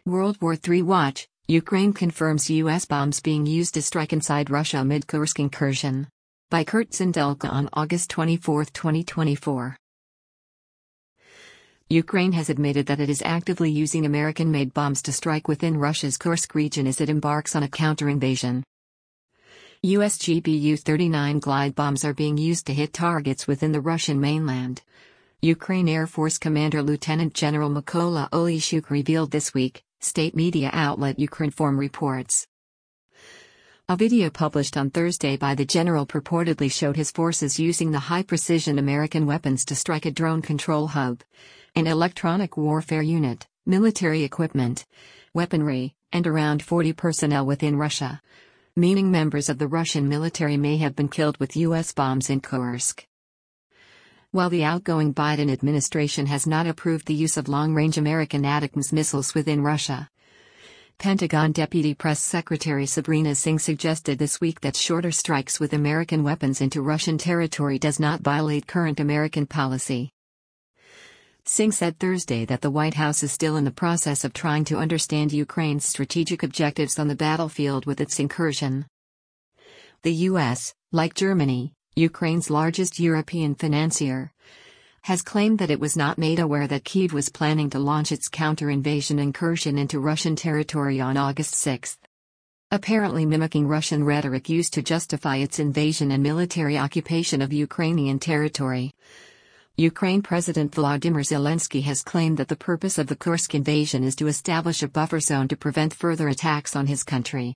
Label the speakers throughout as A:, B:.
A: World War III Watch: Ukraine confirms U.S. bombs being used to strike inside Russia amid Kursk incursion. By Kurt Zindelka on August 24, 2024. Ukraine has admitted that it is actively using American-made bombs to strike within Russia's Kursk region as it embarks on a counter-invasion. U.S. GBU-39 glide bombs are being used to hit targets within the Russian mainland. Ukraine Air Force Commander Lieutenant General Mykola Oleshchuk revealed this week, state media outlet Ukrinform reports. A video published on Thursday by the general purportedly showed his forces using the high-precision American weapons to strike a drone control hub, an electronic warfare unit, military equipment, weaponry, and around 40 personnel within Russia, meaning members of the Russian military may have been killed with U.S. bombs in Kursk. While the outgoing Biden administration has not approved the use of long-range American ATACMS missiles within Russia, Pentagon Deputy Press Secretary Sabrina Singh suggested this week that shorter strikes with American weapons into Russian territory does not violate current American policy. Singh said Thursday that the White House is still in the process of trying to understand Ukraine's strategic objectives on the battlefield with its incursion. The U.S., like Germany, Ukraine's largest European financier, has claimed that it was not made aware that Kyiv was planning to launch its counter-invasion incursion into Russian territory on August 6, apparently mimicking Russian rhetoric used to justify its invasion and military occupation of Ukrainian territory. Ukraine President Volodymyr Zelensky has claimed that the purpose of the Kursk invasion is to establish a buffer zone to prevent further attacks on his country.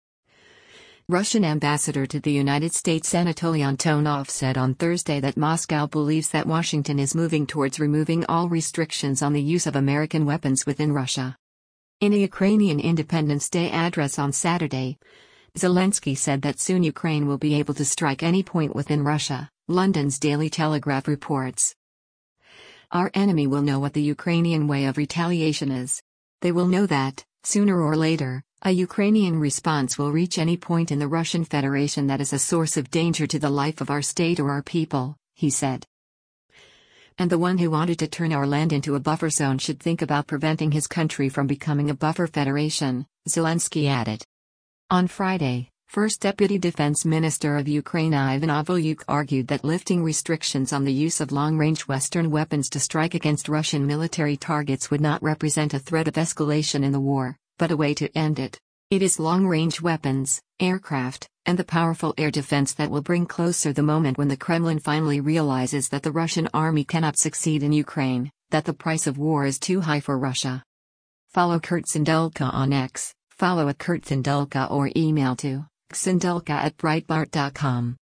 A: Russian ambassador to the United States Anatoly Antonov said on Thursday that Moscow believes that Washington is moving towards removing all restrictions on the use of American weapons within Russia. In a Ukrainian Independence Day address on Saturday, Zelensky said that soon Ukraine will be able to strike any point within Russia, London's Daily Telegraph reports. Our enemy will know what the Ukrainian way of retaliation is. They will know that, sooner or later, a Ukrainian response will reach any point in the Russian Federation that is a source of danger to the life of our state or our people, he said. And the one who wanted to turn our land into a buffer zone should think about preventing his country from becoming a buffer federation, Zelensky added. On Friday, First Deputy Defense Minister of Ukraine Ivan Ovolyuk argued that lifting restrictions on the use of long-range Western weapons to strike against Russian military targets would not represent a threat of escalation in the war, but a way to end it. It is long-range weapons, aircraft, and the powerful air defense that will bring closer the moment when the Kremlin finally realizes that the Russian army cannot succeed in Ukraine, that the price of war is too high for Russia. Follow Kurt Zindelka on X, follow @KurtZindelka or email to xzindelka@breitbart.com.